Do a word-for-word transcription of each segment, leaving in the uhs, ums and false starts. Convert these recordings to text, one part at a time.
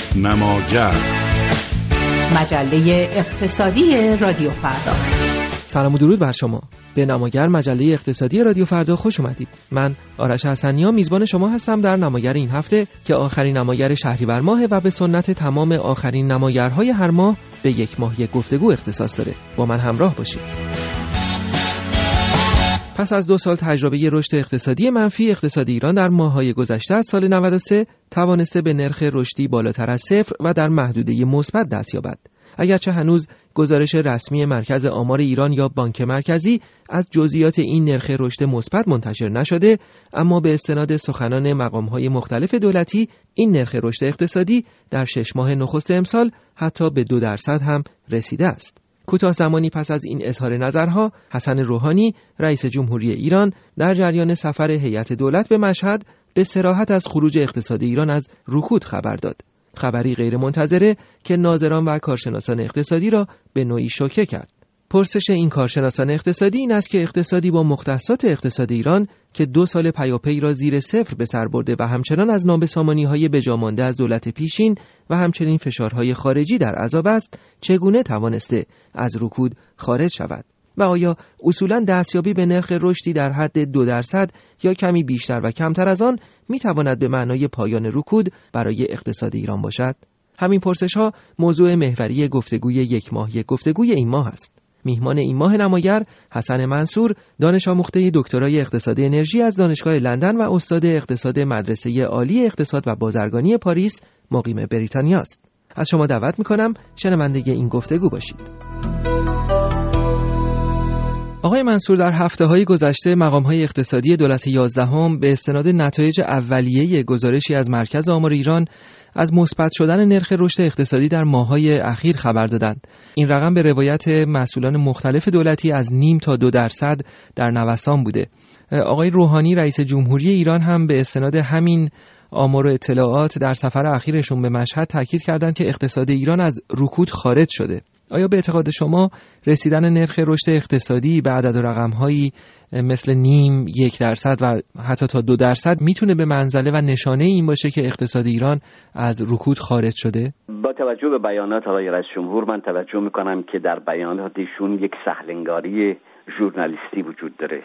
نماگر، مجله اقتصادی رادیو فردا. سلام و درود بر شما. به نماگر، مجله اقتصادی رادیو فردا خوش اومدید. من آرش حسنی‌ها میزبان شما هستم در نماگر این هفته که آخرین نماگر شهریور ماهه و به سنت تمام آخرین نماگرهای هر ماه به یک ماه یک گفتگو اختصاص داره. با من همراه باشید. پس از دو سال تجربه رشد اقتصادی منفی، اقتصاد ایران در ماه‌های گذشته از سال نود و سه توانسته به نرخ رشدی بالاتر از صفر و در محدوده مثبت دست یابد. اگرچه هنوز گزارش رسمی مرکز آمار ایران یا بانک مرکزی از جزئیات این نرخ رشد مثبت منتشر نشده، اما به استناد سخنان مقام‌های مختلف دولتی این نرخ رشد اقتصادی در شش ماه نخست امسال حتی به دو درصد هم رسیده است. کوتاه زمانی پس از این اظهار نظرها، حسن روحانی رئیس جمهوری ایران در جریان سفر هیئت دولت به مشهد به صراحت از خروج اقتصاد ایران از رکود خبر داد. خبری غیر منتظره که ناظران و کارشناسان اقتصادی را به نوعی شوکه کرد. پرسش این کارشناسان اقتصادی این است که اقتصادی با مختصات اقتصاد ایران که دو سال پیاپی را زیر صفر به سر برده و همچنان از نابسامانی‌های بجامانده از دولت پیشین و همچنین فشارهای خارجی در عذاب است، چگونه توانسته از رکود خارج شود؟ و آیا اصولاً دستیابی به نرخ رشدی در حد دو درصد یا کمی بیشتر و کمتر از آن میتواند به معنای پایان رکود برای اقتصاد ایران باشد؟ همین پرسش‌ها موضوع محوری گفتگوی یک ماه یک گفتگوی این ماه است. میهمان این ماه نماگر حسن منصور، دانش آموخته دکترای اقتصاد انرژی از دانشگاه لندن و استاد اقتصاد مدرسه عالی اقتصاد و بازرگانی پاریس، مقیم بریتانیا است. از شما دعوت می‌کنم شنونده این گفتگو باشید. آقای منصور، در هفته‌های گذشته مقام‌های اقتصادی دولت یازدهم به استناد نتایج اولیه گزارشی از مرکز آمار ایران از مثبت شدن نرخ رشد اقتصادی در ماه‌های اخیر خبر دادند. این رقم به روایت مسئولان مختلف دولتی از نیم تا دو درصد در نوسان بوده. آقای روحانی رئیس جمهوری ایران هم به استناد همین آمار و اطلاعات در سفر اخیرشون به مشهد تاکید کردند که اقتصاد ایران از رکود خارج شده. آیا به اعتقاد شما رسیدن نرخ رشد اقتصادی به عدد و رقم‌هایی مثل نیم، یک درصد و حتی تا دو درصد میتونه به منزله و نشانه این باشه که اقتصاد ایران از رکود خارج شده؟ با توجه به بیانات آقای رئیس جمهور من توجه میکنم که در بیاناتشون یک سهلنگاری ژورنالیستی وجود داره.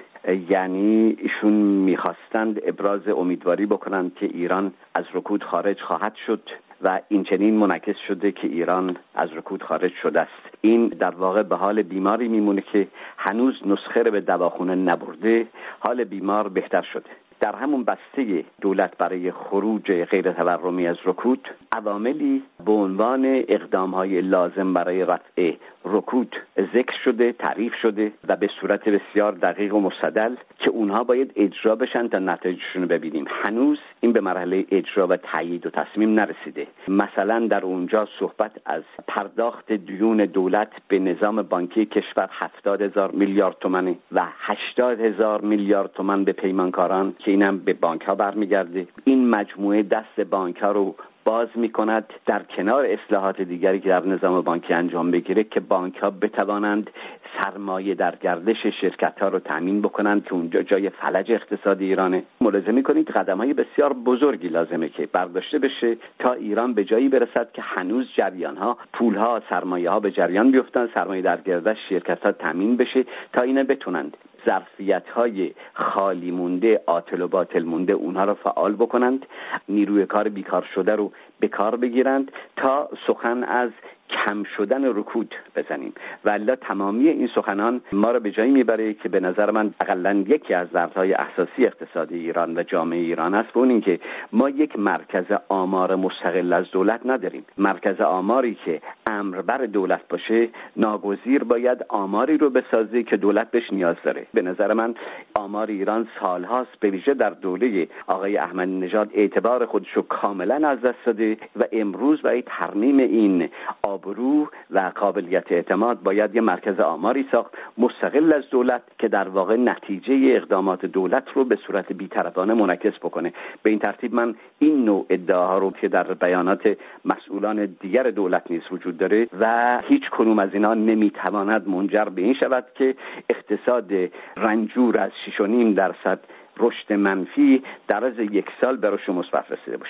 یعنی ایشون میخواستند ابراز امیدواری بکنند که ایران از رکود خارج خواهد شد و این چنین منعکس شده که ایران از رکود خارج شده است. این در واقع به حال بیماری میمونه که هنوز نسخه رو به دواخونه نبرده، حال بیمار بهتر شده. در همون بسته دولت برای خروج غیر تورمی از رکود عواملی به عنوان اقدام‌های لازم برای رفع رکود ذکر شده، تعریف شده و به صورت بسیار دقیق و مستدل که اونها باید اجرا بشن تا نتایجشون رو ببینیم. هنوز این به مرحله اجرا و تایید و تصمیم نرسیده. مثلا در اونجا صحبت از پرداخت دیون دولت به نظام بانکی کشور هفتاد هزار میلیارد تومانه و هشتاد هزار میلیارد تومان به پیمانکاران که اینم به بانک ها برمیگرده. این مجموعه دست بانک ها رو باز می کند در کنار اصلاحات دیگری که در نظام بانکی انجام بگیره که بانک ها بتوانند سرمایه در گردش شرکت ها رو تامین بکنند که اونجا جای فلج اقتصادی ایرانه. ملاحظه می کنید قدم های بسیار بزرگی لازمه که برداشته بشه تا ایران به جایی برسد که هنوز جریان ها، پول ها، سرمایه ها به جریان بیفتن، سرمایه در گردش شرکت ها تامین بشه تا اینا بتونند ظرفیت‌های خالی مونده، عاطل و باطل مونده اونها رو فعال بکنند، نیروی کار بیکار شده رو به کار بگیرند تا سخن از کم شدن رکود بزنیم. والا تمامی این سخنان ما رو به جایی میبره که به نظر من حداقل یکی از دردهای اساسی اقتصادی ایران و جامعه ایران است، اون این که ما یک مرکز آمار مستقل از دولت نداریم. مرکز آماری که امر بر دولت باشه ناگزیر باید آماری رو بسازه که دولت بهش نیاز داره. به نظر من آمار ایران سالهاست به ویژه در دوره آقای احمدی نژاد اعتبار خودش رو کاملا از دست داده و امروز برای ترمیم این آبرو و قابلیت اعتماد باید یه مرکز آماری ساخت مستقل از دولت که در واقع نتیجه اقدامات دولت رو به صورت بی‌طرفانه منعکس بکنه. به این ترتیب من این نوع ادعاها رو که در بیانات مسئولان دیگر دولت نیز وجود داره و هیچ کنوم از اینا نمیتواند منجر به این شود که اقتصاد رنجور از شش و نیم درصد رشد منفی در از یک سال به رشد مثبت رسیده باشه.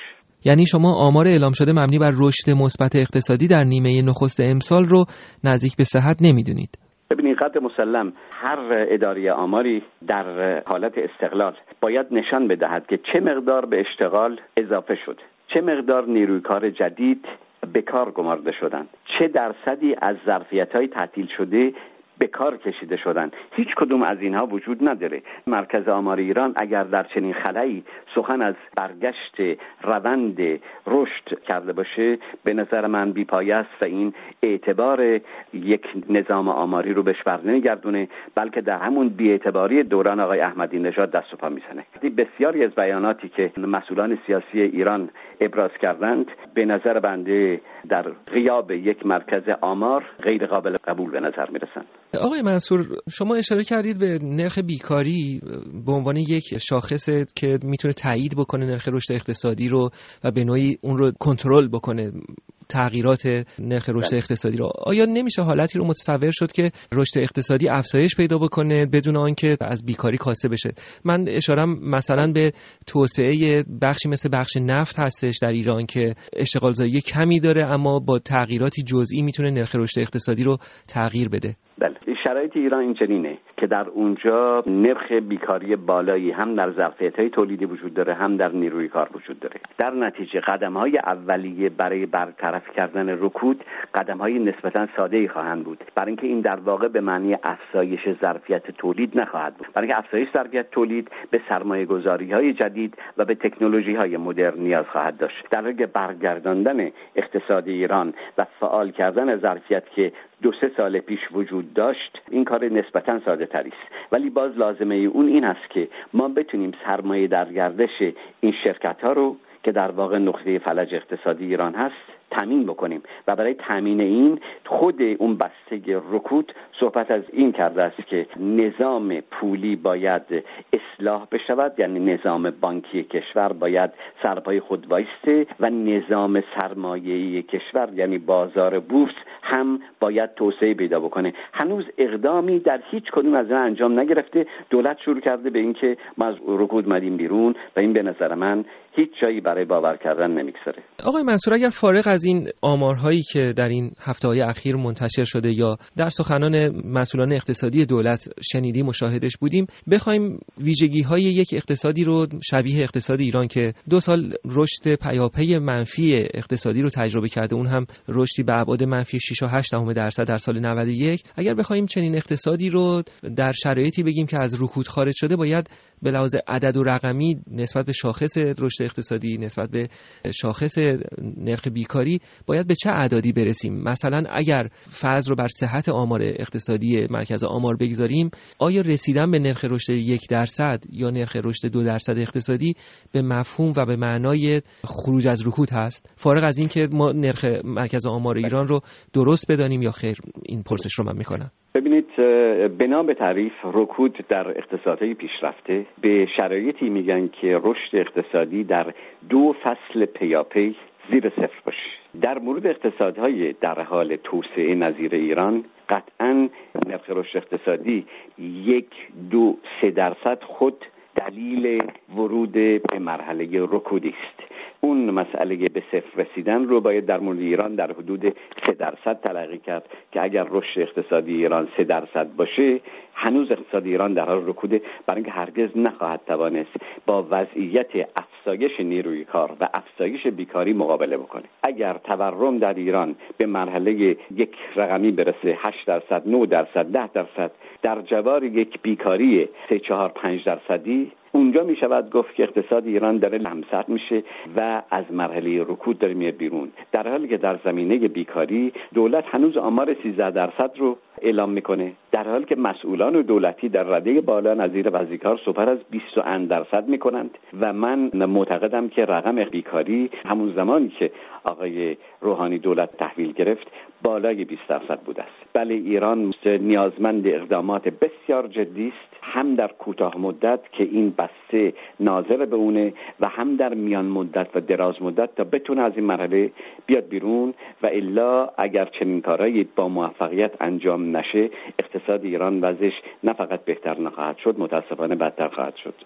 یعنی شما آمار اعلام شده مبنی بر رشد مثبت اقتصادی در نیمه نخست امسال رو نزدیک به صحت نمیدونید؟ ببینید قطع مسلم هر اداره آماری در حالت استقلال باید نشان بدهد که چه مقدار به اشتغال اضافه شد، چه مقدار نیروی کار جدید به کار گمارده شدند، چه درصدی از ظرفیت‌های تعطیل شده به کار کشیده شدن. هیچ کدوم از اینها وجود نداره. مرکز آمار ایران اگر در چنین خلایی سخن از برگشت روند رشد کرده باشه، به نظر من بی‌پایه است و این اعتبار یک نظام آماری رو بهش برنمیگردونه، بلکه در همون بی‌اعتباری دوران آقای احمدی نژاد دست و پا میزنه. بسیاری از بیاناتی که مسئولان سیاسی ایران ابراز کردند به نظر بنده در غیاب یک مرکز آمار غیر قابل قبول به نظر میرسند. آقای منصور، شما اشاره کردید به نرخ بیکاری به عنوان یک شاخص که میتونه تایید بکنه نرخ رشد اقتصادی رو و به نوعی اون رو کنترل بکنه، تغییرات نرخ رشد اقتصادی رو. آیا نمیشه حالتی رو متصور شد که رشد اقتصادی افزایش پیدا بکنه بدون آنکه از بیکاری کاسته بشه؟ من اشارم مثلا به توسعه بخشی مثل بخش نفت هستش در ایران که اشتغالزایی کمی داره اما با تغییراتی جزئی میتونه نرخ رشد اقتصادی رو تغییر بده. بله، شرایط ایران این چنینه که در اونجا نرخ بیکاری بالایی هم در ظرفیت‌های تولیدی وجود داره، هم در نیروی کار وجود داره. در نتیجه قدم‌های اولیه برای برطرف کردن رکود قدم‌های نسبتاً ساده‌ای خواهند بود، برای اینکه این در واقع به معنی افزایش ظرفیت تولید نخواهد بود. برای اینکه افزایش ظرفیت تولید به سرمایه‌گذاری‌های جدید و به تکنولوژی‌های مدرن نیاز خواهد داشت. در حالی که برگرداندن اقتصاد ایران و فعال کردن ظرفیت که دو سه سال پیش وجود داشت این کار نسبتاً ساده تری است، ولی باز لازمه اون این است که ما بتونیم سرمایه در گردش این شرکت ها رو که در واقع نقطه فلج اقتصادی ایران هست تامین بکنیم و برای تامین این خود اون بسته رکود صحبت از این کرده است که نظام پولی باید اصلاح بشود، یعنی نظام بانکی کشور باید سرپای خود وایسته و نظام سرمایه‌ای کشور یعنی بازار بورس هم باید توسعه پیدا بکنه. هنوز اقدامی در هیچ کدوم از اینا انجام نگرفته. دولت شروع کرده به این که ما از رکود مدیم بیرون و این به نظر من هیچ جایی برای باور کردن نمیگذاره. آقای منصور، اگر فارغ از این آمارهایی که در این هفته‌های اخیر منتشر شده یا در سخنان مسئولان اقتصادی دولت شنیدیم مشاهدش بودیم، بخوایم ویژگی‌های یک اقتصادی رو شبیه اقتصاد ایران که دو سال رشد پیاپی منفی اقتصادی رو تجربه کرده، اون هم رشدی به ابعاد منفی شش و هشت دهم درصد در سال نود و یک، اگر بخوایم چنین اقتصادی رو در شرایطی بگیم که از رکود خارج شده، باید به لحاظ عدد و رقمی نسبت به شاخص رشد اقتصادی، نسبت به شاخص نرخ بیکاری باید به چه اعدادی برسیم؟ مثلا اگر فرض رو بر صحت آمار اقتصادی مرکز آمار بگذاریم، آیا رسیدن به نرخ رشد یک درصد یا نرخ رشد دو درصد اقتصادی به مفهوم و به معنای خروج از رکود هست؟ فارغ از این که ما نرخ مرکز آمار ایران رو درست بدانیم یا خیر، این پرسش رو من میکنم. ببینید، بنا به تعریف رکود در اقتصادهای پیشرفته به شرایطی میگن که رشد اقتصادی در دو فصل پیاپی زیر صفر باشه. در مورد اقتصادهای در حال توسعه نظیر ایران قطعاً نرخ رشد اقتصادی یک دو سه درصد خود دلیل ورود به مرحله رکودی است. اون مسئله به صفر رسیدن رو باید در مورد ایران در حدود سه درصد تلقی کرد که اگر رشد اقتصادی ایران سه درصد باشه هنوز اقتصاد ایران در حال رکوده، برای اینکه هرگز نخواهد توانست با وضعیت افزایش نیروی کار و افزایش بیکاری مقابله بکنه. اگر تورم در ایران به مرحله یک رقمی برسه هشت درصد، نه درصد، ده درصد در جوار یک بیکاری سه چهار پنج درصدی، اونجا می شود گفت که اقتصاد ایران داره لمسد میشه و از مرحله رکود داره میاد بیرون، در حالی که در زمینه بیکاری دولت هنوز آمار سیزده درصد رو اعلام میکنه، در حالی که مسئولان دولتی در رده بالا نظیر وزیرکار صحبت از بیست و اند درصد میکنند و من معتقدم که رقم بیکاری همون زمانی که آقای روحانی دولت تحویل گرفت بالای بیست درصد بوده است. بله، ایران نیازمند اقدامات بسیار جدی است، هم در کوتاه مدت که این بسته ناظر به اونه و هم در میان مدت و دراز مدت تا بتونه از این مرحله بیاد بیرون، و الا اگر چنین کارهایی با موفقیت انجام نشه اقتصاد ایران وضعش نه فقط بهتر نخواهد شد، متاسفانه بدتر خواهد شد.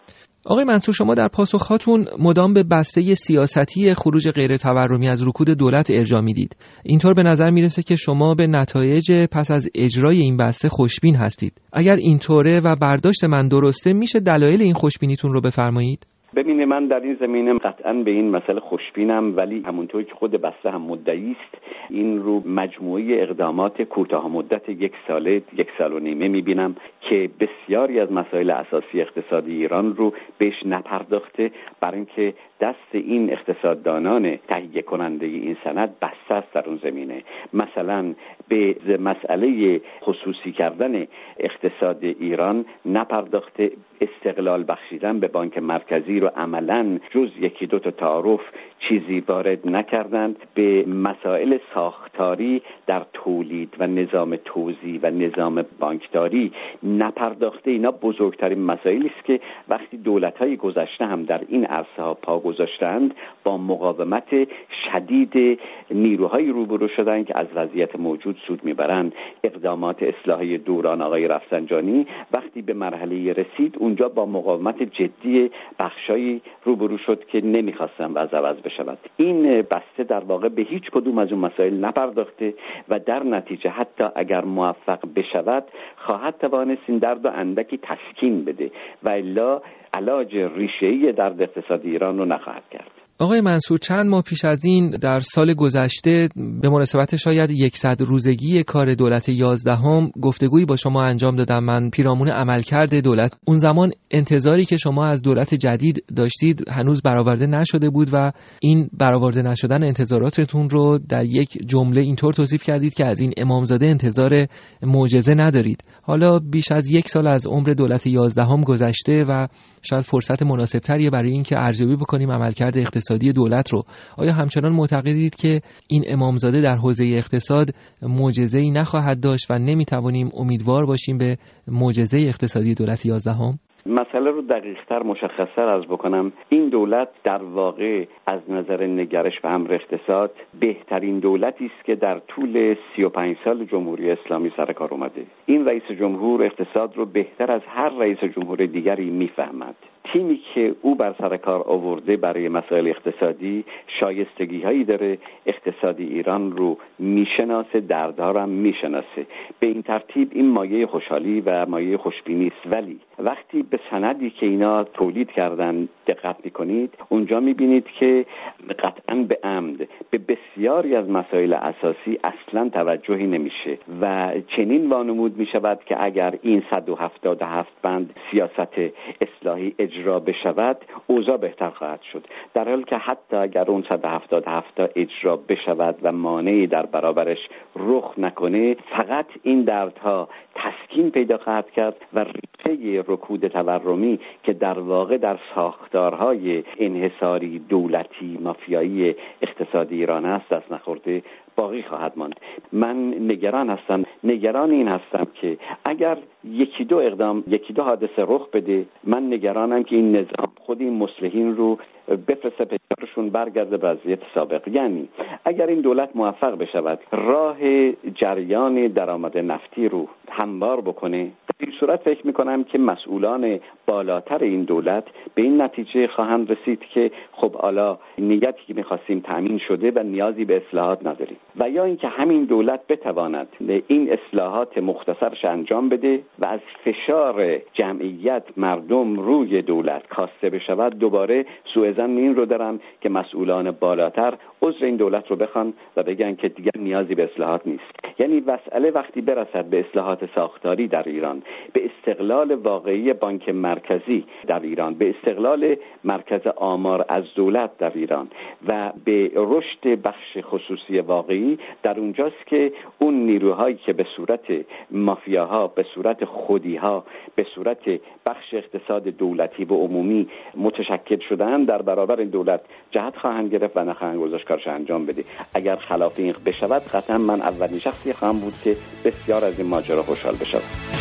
آقای منصور، شما در پاسخاتون مدام به بسته سیاستی خروج غیر تورمی از رکود دولت ارجاع میدید. اینطور به نظر میرسه که شما به نتایج پس از اجرای این بسته خوشبین هستید. اگر اینطوره و برداشت من درسته، میشه دلایل این خوشبینیتون رو بفرمایید؟ ببینید، من در این زمینه قطعاً به این مسئله خوشبینم، ولی همونطور که خود بسته هم مدعی است، این رو مجموعه اقدامات کوتاه مدت یک ساله یک سال و نیمه میبینم که بسیاری از مسائل اساسی اقتصادی ایران رو بهش نپرداخته، برای اینکه دست این اقتصاددانان تهیه کننده این سند بسته است در اون زمینه. مثلا به مسئله خصوصی کردن اقتصاد ایران نپرداخته، استقلال بخشیدن به بانک مرکزی رو عملاً جز یکی دو تا تعارف چیزی وارد نکردند، به مسائل ساختاری در تولید و نظام توزیع و نظام بانکداری نپرداخته. اینا بزرگترین مسائلی است که وقتی دولت‌های گذشته هم در این عرصه‌ها پا گذاشتند، با مقاومت شدید نیروهای روبرو شدند که از وضعیت موجود سود میبرند. اقدامات اصلاحی دوران آقای رفسنجانی وقتی به مرحله رسید، اونجا با مقاومت جدی بخشایی روبرو شد که نمیخواستن وضع عوض بشود. این بسته در واقع به هیچ کدوم از اون مسائل نپرداخته و در نتیجه حتی اگر موفق بشود خواهد توانست این درد و اندکی تسکین بده و الا علاج ریشه‌ای درد اقتصادی ایران رو نخواهد کرد. آقای منصور، چند ماه پیش از این در سال گذشته به مناسبت شاید یکصد روزگی کار دولت یازدهم گفتگویی با شما انجام دادم من پیرامون عملکرد دولت. اون زمان انتظاری که شما از دولت جدید داشتید هنوز برآورده نشده بود و این برآورده نشدن انتظاراتتون رو در یک جمله اینطور توصیف کردید که از این امامزاده انتظار معجزه ندارید. حالا بیش از یک سال از عمر دولت یازدهم گذشته و شاید فرصت مناسبتری برای این که ارزیابی بکنیم عملکرد اقتصادی دولت رو. آیا همچنان معتقدید که این امامزاده در حوزه اقتصاد معجزه‌ای نخواهد داشت و نمیتوانیم امیدوار باشیم به معجزه اقتصادی دولت یازدهم؟ مسئله رو دقیق‌تر مشخص‌تر عرض بکنم. این دولت در واقع از نظر نگرش به امر اقتصاد بهترین دولتی است که در طول سی و پنج سال جمهوری اسلامی سر کار اومده. این رئیس جمهور اقتصاد رو بهتر از هر رئیس جمهور دیگری میفهمد. تیمی که او بر سر کار آورده برای مسائل اقتصادی شایستگی هایی داره، اقتصادی ایران رو میشناسه، دردها رو هم میشناسه. به این ترتیب این مایه خوشحالی و مایه خوشبینی است. ولی وقتی به سندی که اینا تولید کردن دقت میکنید، اونجا میبینید که قطعاً به عمد به بسیاری از مسائل اساسی اصلا توجهی نمیشه و چنین وانمود میشود که اگر این صد و هفتاد و هفت بند سیاست اصلاحی اجرا بشود اوضاع بهتر خواهد شد، در حالی که حتی اگر اون صد و هفتاد و هفت تا اجرا بشود و مانعی در برابرش رخ نکنه، فقط این دردها تسکین پیدا خواهد کرد و ریشه رکود تورمی که در واقع در ساختارهای انحصاری دولتی مافیایی اقتصادی ایران است دست نخورده باقی خواهد ماند. من نگران هستم نگران این هستم که اگر یکی دو اقدام یکی دو حادثه رخ بده، من نگرانم که این نظام خود این مصلحین رو بفرسته پیکارشون برگرده به وضعیت سابق. یعنی اگر این دولت موفق بشود راه جریان درآمد نفتی رو هموار بکنه، در این صورت فکر میکنم که مسئولان بالاتر این دولت به این نتیجه خواهند رسید که خب حالا نیتی که میخواستیم تامین شده و نیازی به اصلاحات نداریم، و یا اینکه همین دولت بتواند این اصلاحات مختصرش انجام بده و از فشار جمعیت مردم روی دولت کاسته بشود. دوباره سوء ظن این رو دارم که مسئولان بالاتر عذر این دولت رو بخوان و بگن که دیگر نیازی به اصلاحات نیست. یعنی مسئله وقتی برسد به اصلاحات ساختاری در ایران، به استقلال واقعی بانک مرکزی در ایران، به استقلال مرکز آمار از دولت در ایران و به رشد بخش خصوصی واقعی، در اونجاست که اون نیروهایی که به صورت مافیاها، به صورت خودیها، به صورت بخش اقتصاد دولتی و عمومی متشکل شدن در برابر این دولت جهت خواهند گرفت و نخواهند گذاشت کارش انجام بده. اگر خلاف این بشود قطعا من اولین شخصی خواهم بود که بسیار از این ماجرا خوشحال بشم.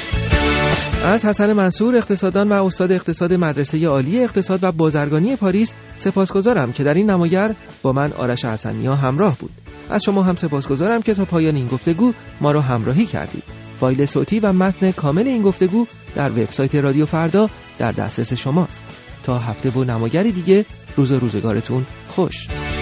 از حسن منصور، اقتصاددان و استاد اقتصاد مدرسه عالی اقتصاد و بازرگانی پاریس سپاسگزارم که در این نماگر با من آرش حسنیا همراه بود. از شما هم سپاسگزارم که تا پایان این گفتگو ما را همراهی کردید. فایل صوتی و متن کامل این گفتگو در وبسایت رادیو فردا در دسترس شماست. تا هفته و نماگری دیگه، روز و روزگارتون خوش.